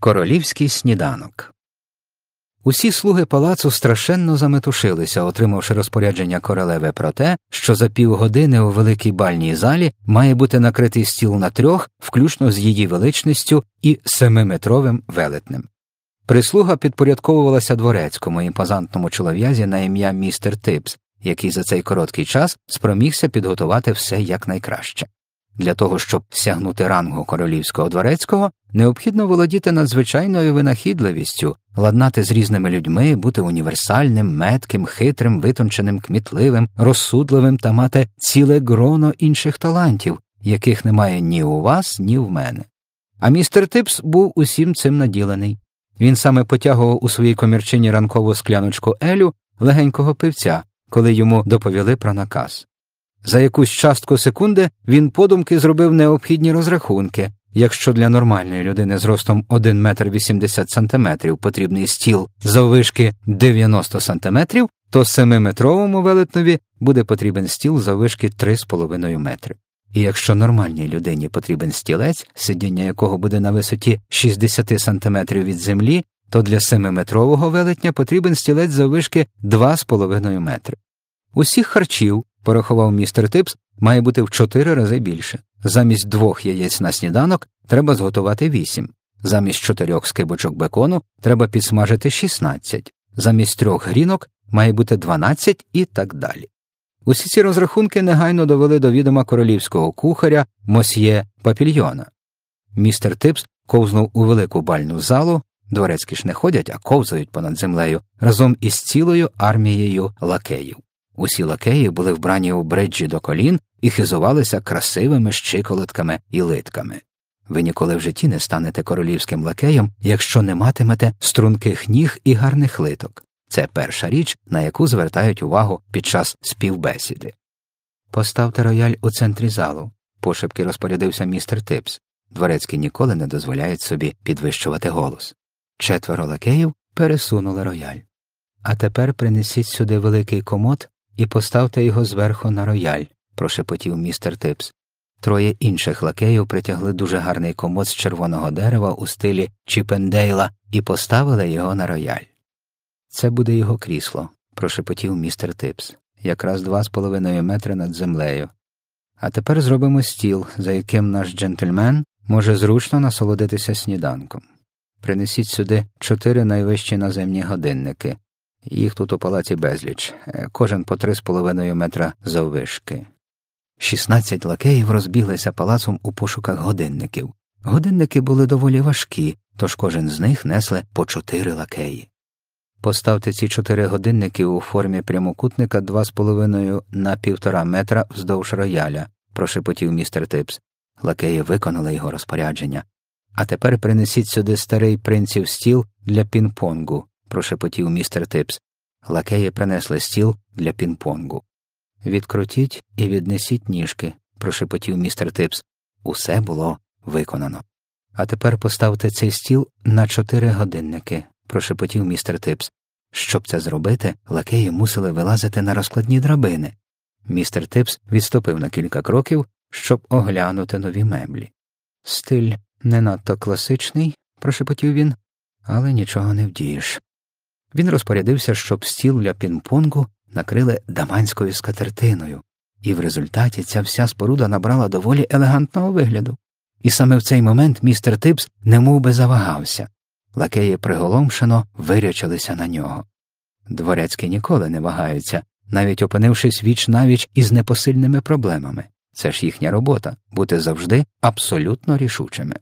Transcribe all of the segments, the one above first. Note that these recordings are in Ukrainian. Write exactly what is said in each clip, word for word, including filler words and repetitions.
Королівський сніданок. Усі слуги палацу страшенно заметушилися, отримавши розпорядження королеви про те, що за півгодини у великій бальній залі має бути накритий стіл на трьох, включно з її величністю і семиметровим велетнем. Прислуга підпорядковувалася дворецькому імпозантному чолов'язі на ім'я містер Типс, який за цей короткий час спромігся підготувати все якнайкраще. Для того, щоб сягнути рангу королівського дворецького, необхідно володіти надзвичайною винахідливістю, ладнати з різними людьми, бути універсальним, метким, хитрим, витонченим, кмітливим, розсудливим та мати ціле гроно інших талантів, яких немає ні у вас, ні в мене. А містер Типс був усім цим наділений. Він саме потягував у своїй комірчині ранкову скляночку елю легенького пивця, коли йому доповіли про наказ. За якусь частку секунди він подумки зробив необхідні розрахунки. Якщо для нормальної людини з ростом один метр вісімдесят сантиметрів потрібний стіл заввишки дев'яносто сантиметрів, то семиметровому велетнові буде потрібен стіл заввишки три з половиною метри. І якщо нормальній людині потрібен стілець, сидіння якого буде на висоті шістдесят сантиметрів від землі, то для семиметрового велетня потрібен стілець заввишки два з половиною метри. Усіх харчів, порахував містер Типс, має бути в чотири рази більше. Замість двох яєць на сніданок треба зготувати вісім. Замість чотирьох скибочок бекону треба підсмажити шістнадцять. Замість трьох грінок має бути дванадцять і так далі. Усі ці розрахунки негайно довели до відома королівського кухаря мосьє Папільйона. Містер Типс ковзнув у велику бальну залу, дворецькі ж не ходять, а ковзають понад землею, разом із цілою армією лакеїв. Усі лакеї були вбрані у бриджі до колін і хизувалися красивими щиколотками і литками. Ви ніколи в житті не станете королівським лакеєм, якщо не матимете струнких ніг і гарних литок. Це перша річ, на яку звертають увагу під час співбесіди. «Поставте рояль у центрі залу», – пошепки розпорядився містер Типс. Дворецькі ніколи не дозволяють собі підвищувати голос. Четверо лакеїв пересунули рояль. «А тепер принесіть сюди великий комод і поставте його зверху на рояль», – прошепотів містер Типс. Троє інших лакеїв притягли дуже гарний комод з червоного дерева у стилі Чіппендейла і поставили його на рояль. «Це буде його крісло», – прошепотів містер Типс, якраз два з половиною метри над землею. «А тепер зробимо стіл, за яким наш джентльмен може зручно насолодитися сніданком. Принесіть сюди чотири найвищі наземні годинники. Їх тут у палаці безліч, кожен по три з половиною метра заввишки». Шістнадцять лакеїв розбіглися палацом у пошуках годинників. Годинники були доволі важкі, тож кожен з них несли по чотири лакеї. «Поставте ці чотири годинники у формі прямокутника два з половиною на півтора метра вздовж рояля», – прошепотів містер Типс. Лакеї виконали його розпорядження. «А тепер принесіть сюди старий принців стіл для пінг-понгу», – прошепотів містер Типс. Лакеї принесли стіл для пінг-понгу. «Відкрутіть і віднесіть ніжки», – прошепотів містер Типс. Усе було виконано. «А тепер поставте цей стіл на чотири годинники», – прошепотів містер Типс. Щоб це зробити, лакеї мусили вилазити на розкладні драбини. Містер Типс відступив на кілька кроків, щоб оглянути нові меблі. «Стиль не надто класичний», – прошепотів він, – «але нічого не вдієш». Він розпорядився, щоб стіл для пінг-понгу накрили даманською скатертиною, і в результаті ця вся споруда набрала доволі елегантного вигляду. І саме в цей момент містер Типс немов би завагався. Лакеї приголомшено вирячилися на нього. Дворецькі ніколи не вагаються, навіть опинившись віч-навіч із непосильними проблемами. Це ж їхня робота – бути завжди абсолютно рішучими.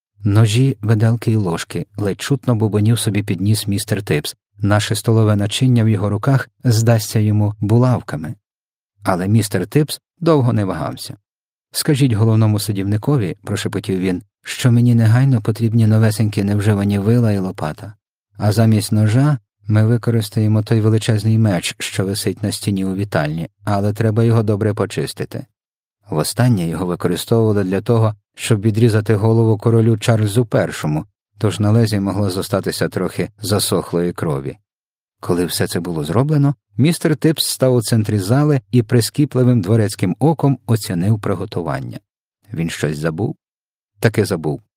Ножі, виделки й ложки ледь чутно бубонів собі підніс містер Типс. Наше столове начиння в його руках здасться йому булавками. Але містер Типс довго не вагався. «Скажіть головному садівникові», – прошепотів він, – «що мені негайно потрібні новесенькі невживані вила і лопата. А замість ножа ми використаємо той величезний меч, що висить на стіні у вітальні, але треба його добре почистити». Востаннє його використовували для того, щоб відрізати голову королю Чарльзу Першому, тож на лезі могло зостатися трохи засохлої крові. Коли все це було зроблено, містер Типс став у центрі зали і прискіпливим дворецьким оком оцінив приготування. Він щось забув? Таки забув.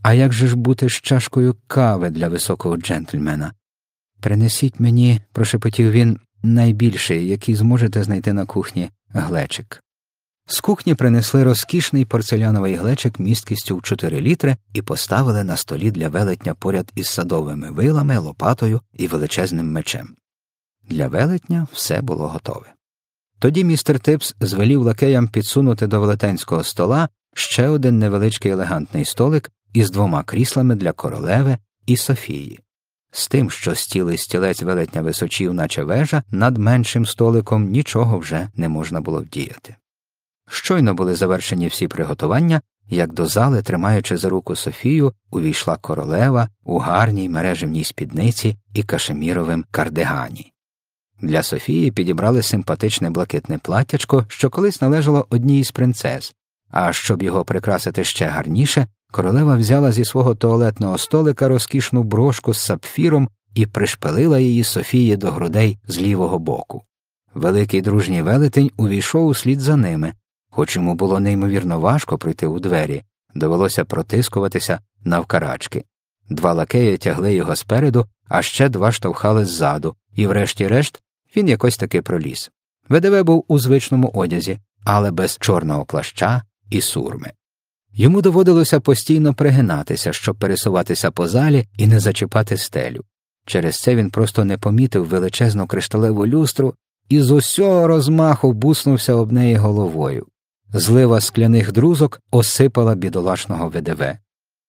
А як же ж бути з чашкою кави для високого джентльмена? Принесіть мені, прошепотів він, найбільший, який зможете знайти на кухні, глечик. З кухні принесли розкішний порцеляновий глечик місткістю в чотири літри і поставили на столі для велетня поряд із садовими вилами, лопатою і величезним мечем. Для велетня все було готове. Тоді містер Типс звелів лакеям підсунути до велетенського стола ще один невеличкий елегантний столик із двома кріслами для королеви і Софії. З тим, що стіл і стілець велетня височів, наче вежа, над меншим столиком нічого вже не можна було вдіяти. Щойно були завершені всі приготування, як до зали, тримаючи за руку Софію, увійшла королева у гарній мережевній спідниці і кашеміровим кардигані. Для Софії підібрали симпатичне блакитне платтячко, що колись належало одній із принцес, а щоб його прикрасити ще гарніше, королева взяла зі свого туалетного столика розкішну брошку з сапфіром і пришпилила її Софії до грудей з лівого боку. Великий дружній велетень увійшов услід за ними. Хоч йому було неймовірно важко пройти у двері, довелося протискуватися навкарачки. Два лакеї тягли його спереду, а ще два штовхали ззаду, і врешті-решт він якось таки проліз. ВДВ був у звичному одязі, але без чорного плаща і сурми. Йому доводилося постійно пригинатися, щоб пересуватися по залі і не зачіпати стелю. Через це він просто не помітив величезну кришталеву люстру і з усього розмаху буснувся об неї головою. Злива скляних друзок осипала бідолашного ВДВ.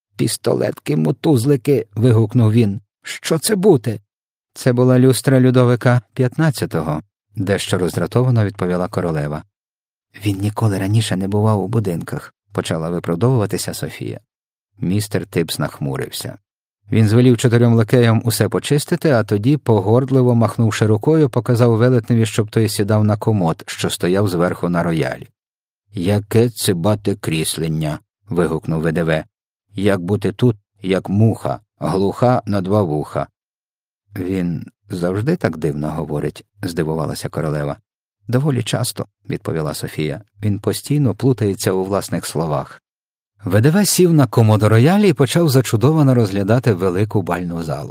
«Пістолетки-мотузлики!» – вигукнув він. «Що це бути?» «Це була люстра Людовика п'ятнадцятого», – дещо роздратовано відповіла королева. «Він ніколи раніше не бував у будинках», – почала виправдовуватися Софія. Містер Типс нахмурився. Він звелів чотирьом лакеям усе почистити, а тоді, погордливо махнувши рукою, показав велетневі, щоб той сідав на комод, що стояв зверху на роялі. «Яке цибате кріслення!» – вигукнув ВДВ. «Як бути тут, як муха, глуха на два вуха». «Він завжди так дивно говорить?» – здивувалася королева. «Доволі часто», – відповіла Софія. «Він постійно плутається у власних словах». ВДВ сів на комоду роялі і почав зачудовано розглядати велику бальну залу.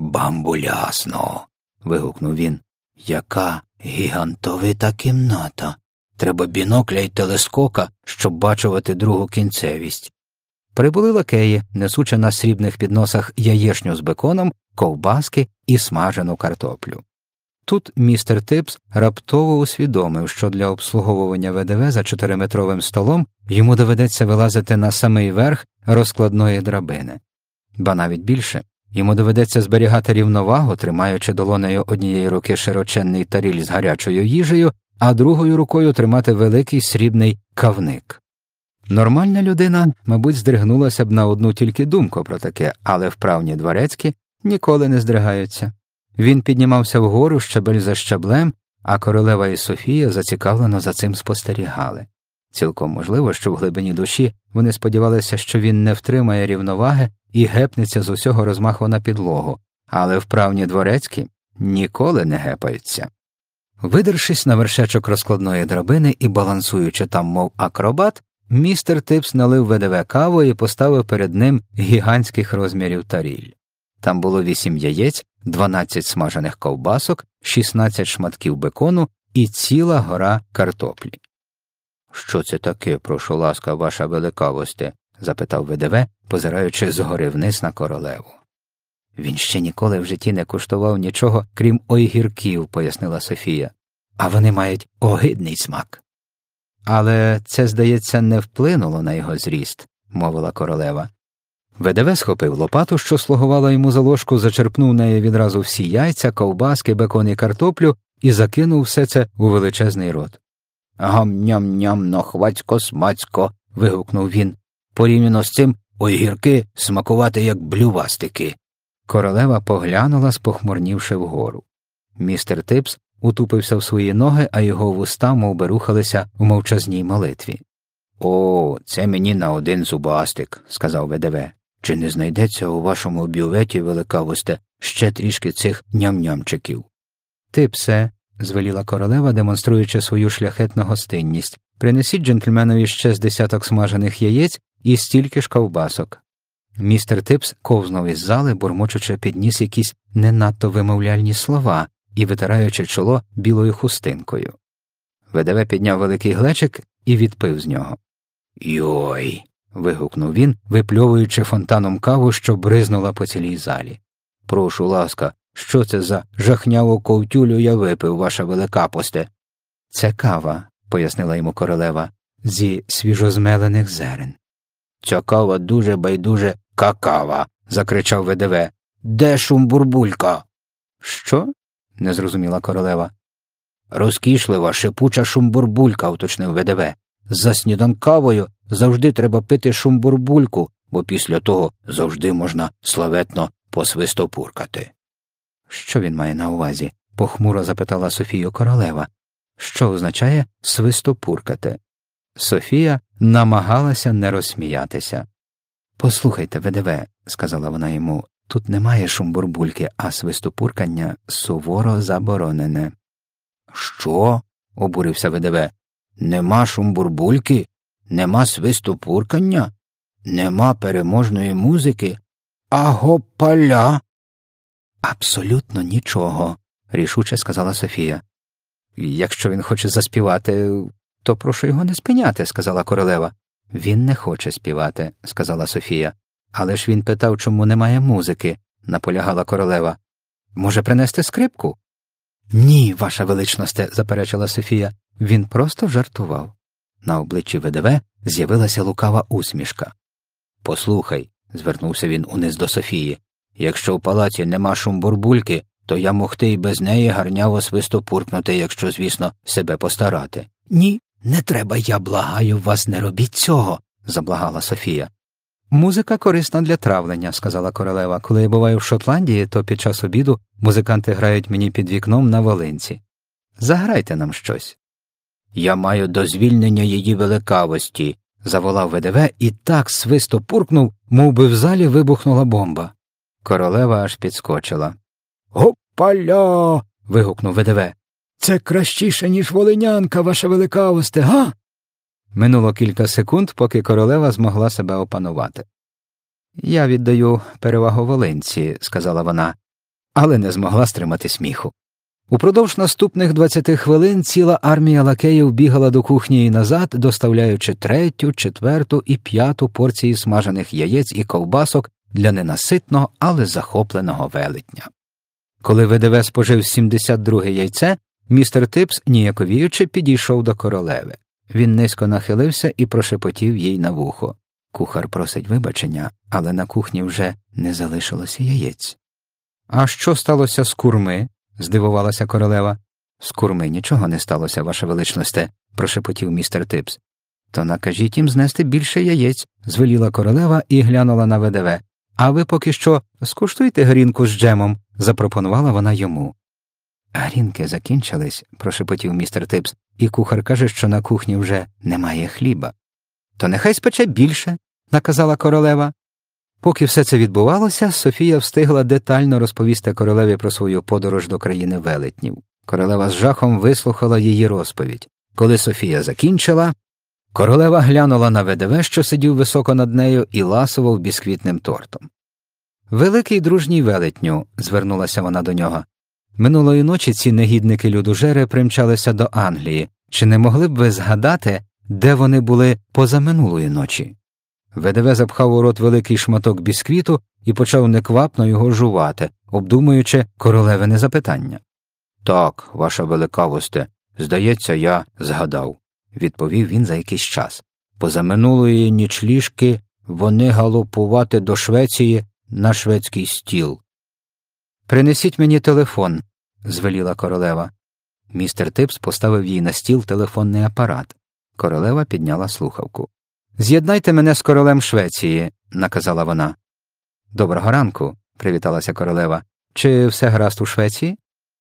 «Бамбулясно!» – вигукнув він. «Яка гігантовита кімната! Треба бінокля й телескока, щоб бачувати другу кінцевість». Прибули лакеї, несучи на срібних підносах яєчню з беконом, ковбаски і смажену картоплю. Тут містер Типс раптово усвідомив, що для обслуговування ВДВ за чотириметровим столом йому доведеться вилазити на самий верх розкладної драбини. Ба навіть більше, йому доведеться зберігати рівновагу, тримаючи долонею однієї руки широченний таріль з гарячою їжею, а другою рукою тримати великий срібний кавник. Нормальна людина, мабуть, здригнулася б на одну тільки думку про таке, але вправні дворецькі ніколи не здригаються. Він піднімався вгору щабель за щаблем, а королева і Софія зацікавлено за цим спостерігали. Цілком можливо, що в глибині душі вони сподівалися, що він не втримає рівноваги і гепнеться з усього розмаху на підлогу, але вправні дворецькі ніколи не гепаються. Видершись на вершечок розкладної драбини і балансуючи там, мов акробат, містер Типс налив ВДВ каву і поставив перед ним гігантських розмірів таріль. Там було вісім яєць, дванадцять смажених ковбасок, шістнадцять шматків бекону і ціла гора картоплі. «Що це таке, прошу ласка, ваша великавосте?» – запитав ВДВ, позираючи згори вниз на королеву. «Він ще ніколи в житті не куштував нічого, крім огірків», – пояснила Софія. «А вони мають огидний смак». «Але це, здається, не вплинуло на його зріст», – мовила королева. ВДВ схопив лопату, що слугувала йому за ложку, зачерпнув нею відразу всі яйця, ковбаски, бекон і картоплю і закинув все це у величезний рот. «Гам-ням-ням, хвацько-смацько», – вигукнув він. «Порівняно з цим огірки смакувати як блювастики». Королева поглянула, спохмурнівши вгору. Містер Типс утупився в свої ноги, а його вуста мов би рухалися в мовчазній молитві. «О, це мені на один зубастик», – сказав ВДВ. «Чи не знайдеться у вашому бюветі, великавосте, ще трішки цих ням-нямчиків?» «Типсе», – звеліла королева, демонструючи свою шляхетну гостинність, «принесіть джентльменові ще з десяток смажених яєць і стільки ж ковбасок». Містер Типс ковзнув із зали, бурмочучи під ніс якісь не надто вимовляльні слова і витираючи чоло білою хустинкою. ВДВ підняв великий глечик і відпив з нього. «Йой!» – вигукнув він, випльовуючи фонтаном каву, що бризнула по цілій залі. «Прошу ласка, що це за жахняву ковтюлю я випив, ваша великапосте?» «Це кава», – пояснила йому королева, – «зі свіжозмелених зерен». «Ця кава дуже байдуже какава!» – закричав ВДВ. «Де шумбурбулька?» «Що?» – не зрозуміла королева. «Розкішлива, шипуча шумбурбулька», – уточнив ВДВ. «За сніданкавою завжди треба пити шумбурбульку, бо після того завжди можна славетно посвистопуркати». «Що він має на увазі?» – похмуро запитала Софію королева. «Що означає свистопуркати?» Софія намагалася не розсміятися. «Послухайте, ВДВ», – сказала вона йому, – «тут немає шумбурбульки, а свистопуркання суворо заборонене». «Що?» – обурився ВДВ. «Нема шумбурбульки? Нема свистопуркання? Нема переможної музики? А гопаля?» «Абсолютно нічого», – рішуче сказала Софія. «Якщо він хоче заспівати, то прошу його не спиняти», – сказала королева. «Він не хоче співати», – сказала Софія. «Але ж він питав, чому немає музики», – наполягала королева. «Може, принести скрипку?» «Ні, ваша величносте», – заперечила Софія. «Він просто жартував». На обличчі ВДВ з'явилася лукава усмішка. «Послухай», – звернувся він униз до Софії, – «якщо в палаці нема шумбурбульки, то я могти й без неї гарняво свистопуркнути, якщо, звісно, себе постарати». «Ні, не треба, я благаю вас, не робіть цього», – заблагала Софія. «Музика корисна для травлення», – сказала королева. «Коли я буваю в Шотландії, то під час обіду музиканти грають мені під вікном на волинці. Заграйте нам щось». «Я маю дозвільнення її великавості», – заволав ВДВ і так свистопуркнув, мов би в залі вибухнула бомба. Королева аж підскочила. «Гопаля!» – вигукнув ВДВ. «Це кращіше, ніж волинянка, ваша великавосте, га?» Минуло кілька секунд, поки королева змогла себе опанувати. «Я віддаю перевагу волинці», – сказала вона, але не змогла стримати сміху. Упродовж наступних двадцяти хвилин ціла армія лакеїв бігала до кухні і назад, доставляючи третю, четверту і п'яту порції смажених яєць і ковбасок для ненаситного, але захопленого велетня. Коли ВДВ спожив сімдесят друге яйце, містер Типс, ніяковіючи, підійшов до королеви. Він низько нахилився і прошепотів їй на вухо. Кухар просить вибачення, але на кухні вже не залишилося яєць. «А що сталося з курми?» – здивувалася королева. «З курми нічого не сталося, ваша величносте», – прошепотів містер Типс. «То накажіть їм знести більше яєць», – звеліла королева і глянула на ВДВ. «А ви поки що скуштуйте грінку з джемом», – запропонувала вона йому. «Грінки закінчились», – прошепотів містер Типс, «і кухар каже, що на кухні вже немає хліба». «То нехай спече більше», – наказала королева. Поки все це відбувалося, Софія встигла детально розповісти королеві про свою подорож до країни велетнів. Королева з жахом вислухала її розповідь. Коли Софія закінчила, королева глянула на ВДВ, що сидів високо над нею, і ласував бісквітним тортом. «Великий дружній велетню», – звернулася вона до нього, – «минулої ночі ці негідники-людожери примчалися до Англії. Чи не могли б ви згадати, де вони були позаминулої ночі?» ВДВ запхав у рот великий шматок бісквіту і почав неквапно його жувати, обдумуючи королевине запитання. «Так, ваша великавосте, здається, я згадав», – відповів він за якийсь час. «Позаминулої нічліжки вони галопувати до Швеції на шведський стіл». «Принесіть мені телефон», – звеліла королева. Містер Типс поставив їй на стіл телефонний апарат. Королева підняла слухавку. «З'єднайте мене з королем Швеції», – наказала вона. «Доброго ранку», – привіталася королева. «Чи все гаразд у Швеції?»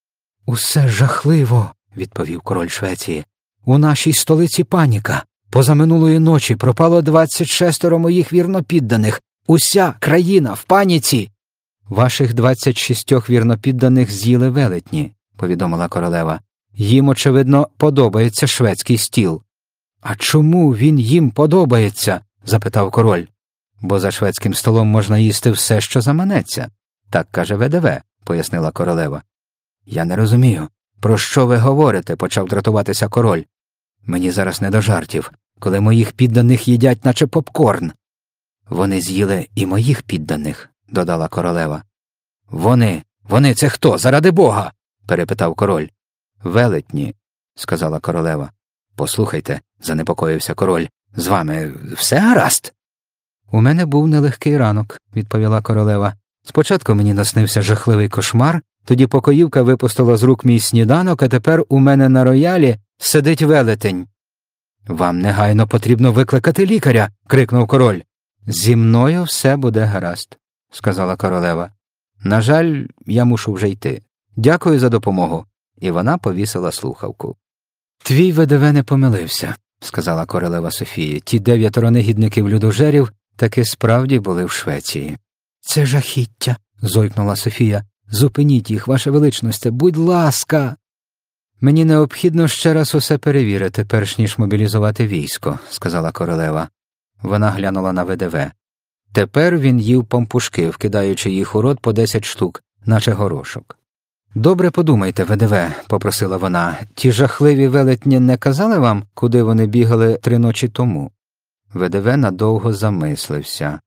«Усе жахливо», – відповів король Швеції. «У нашій столиці паніка. Позаминулої ночі пропало двадцять шестеро моїх вірнопідданих. Уся країна в паніці». «Ваших двадцять шістьох вірнопідданих з'їли велетні», – повідомила королева. «Їм, очевидно, подобається шведський стіл». «А чому він їм подобається?» – запитав король. бо за шведським столом можна їсти все, що заманеться. Так каже ВДВ, пояснила королева. Я не розумію, про що ви говорите, почав дратуватися король. Мені зараз не до жартів, коли моїх підданих їдять, наче попкорн. Вони з'їли і моїх підданих, додала королева. Вони, вони це хто, заради Бога? Перепитав король. Велетні, сказала королева. Послухайте, занепокоївся король, з вами все гаразд? У мене був нелегкий ранок, відповіла королева. Спочатку мені наснився жахливий кошмар, тоді покоївка випустила з рук мій сніданок, а тепер у мене на роялі сидить велетень. Вам негайно потрібно викликати лікаря, крикнув король. Зі мною все буде гаразд, сказала королева. На жаль, я мушу вже йти. Дякую за допомогу. І вона повісила слухавку. Твій ВДВ не помилився, сказала королева Софії. Ті дев'ятеро негідників-людожерів таки справді були в Швеції. Це жахіття, зойкнула Софія. Зупиніть їх, ваше величносте, будь ласка. Мені необхідно ще раз усе перевірити, перш ніж мобілізувати військо, сказала королева. Вона глянула на ВДВ. Тепер він їв пампушки, вкидаючи їх у рот по десять штук, наче горошок. Добре подумайте, ВДВ, попросила вона. Ті жахливі велетні не казали вам, куди вони бігали три ночі тому? ВДВ надовго замислився.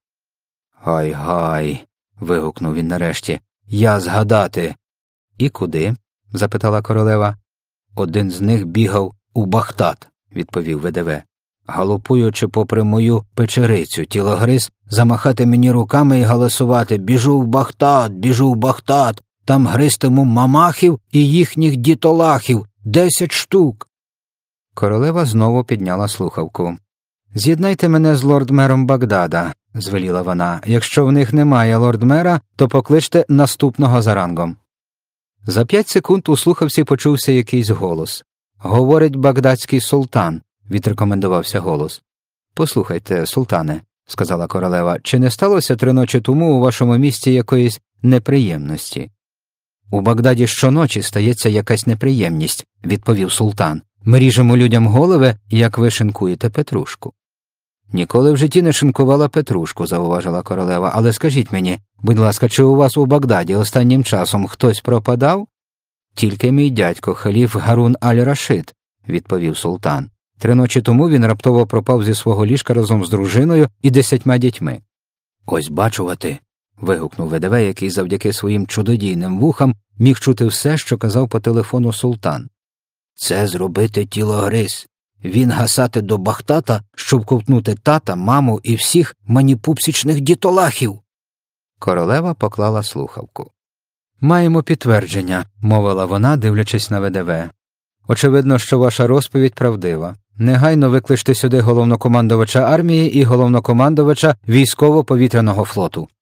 Гай-гай, вигукнув він нарешті. Я згадати. І куди? запитала королева. Один з них бігав у Бахтат, відповів ВДВ. Галопуючи попри мою печерицю, тілогриз замахати мені руками і галасувати: «Біжу в Бахтат, біжу в Бахтат, там гристиму мамахів і їхніх дітолахів, десять штук». Королева знову підняла слухавку. «З'єднайте мене з лорд-мером Багдада», – звеліла вона. «Якщо в них немає лорд-мера, то покличте наступного за рангом». За п'ять секунд у слухавці почувся якийсь голос. «Говорить багдадський султан», – відрекомендувався голос. «Послухайте, султане», – сказала королева, – «чи не сталося три ночі тому у вашому місті якоїсь неприємності?» «У Багдаді щоночі стається якась неприємність», – відповів султан. «Ми ріжемо людям голови, як ви шинкуєте петрушку». «Ніколи в житті не шинкувала петрушку», – зауважила королева, – «але скажіть мені, будь ласка, чи у вас у Багдаді останнім часом хтось пропадав?» «Тільки мій дядько, халіф Гарун аль-Рашид», – відповів султан. «Три ночі тому він раптово пропав зі свого ліжка разом з дружиною і десятьма дітьми». «Ось бачувати», – вигукнув ВДВ, який завдяки своїм чудодійним вухам міг чути все, що казав по телефону султан. «Це зробити тілогриз. Він гасати до Бахтата, щоб ковтнути тата, маму і всіх маніпупсічних дітолахів». Королева поклала слухавку. «Маємо підтвердження», – мовила вона, дивлячись на ВДВ. «Очевидно, що ваша розповідь правдива. Негайно викличте сюди головнокомандувача армії і головнокомандувача військово-повітряного флоту».